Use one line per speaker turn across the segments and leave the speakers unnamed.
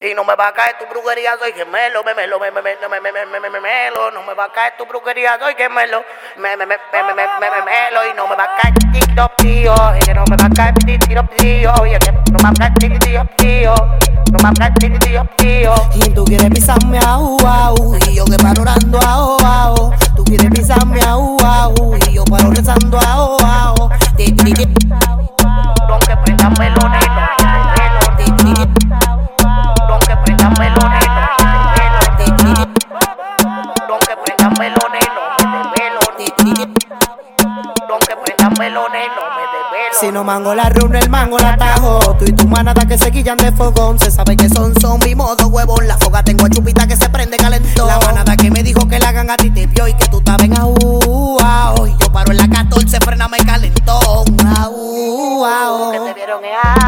Y no me va a caer tu brujería, soy gemelo, memelo, memelo, no me va a caer tu brujería, soy gemelo, memelo, y no me va a caer TikTok, tío, y no me va a caer TikTok, tío, y no me va a caer TikTok, tío, no me va a caer TikTok, tío.
Y tú quieres pisarme au, au, y yo que paro orando au, au. Tú quieres pisarme au, au, y yo paro rezando au, au.
Don que prenda melones, don que prenda melones, don que prenda melones, don que prenda melones, no me desvelo.
Si no mango la reúne, el mango la tajo. Tú y tu manada que se quillan de fogón. Se sabe que son mi modo huevón. La foga tengo a chupita que se prende calentón. La manada que me dijo que la hagan a ti te vio y que tú estabas en au, au. Y yo paro en la 14, frename calentón. Au, au.
Que te vieron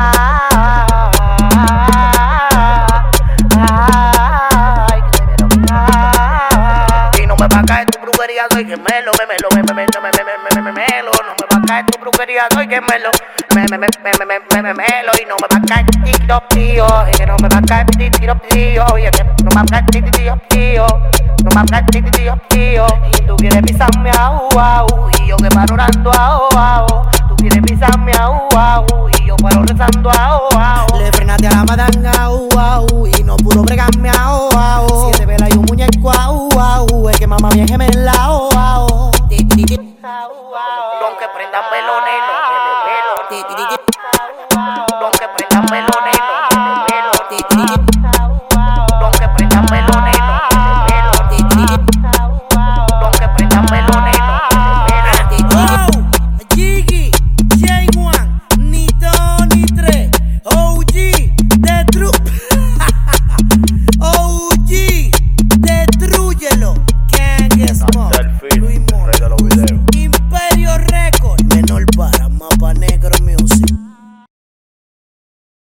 y no me va a caer tu brujería, soy gemelo, memelo, no me va a caer tu brujería, soy gemelo, memelo, y no me va a caer TikTok, tío, y no me va a caer TikTok, tío, y no me va a caer TikTok, tío, no me va a caer TikTok, tío. Y tú quieres pisarme au, au, y yo que paro orando au, au. Tú quieres pisarme au, au, y yo paro rezando au, au.
Le frenaste a la madanga au, au, y no pudo bregarme au, au. Siete velas y un muñeco au, au, es que mamá bien gemela au, au.
Don que prendan melones, no me desvelo. Don que prendan melones, no me desvelo.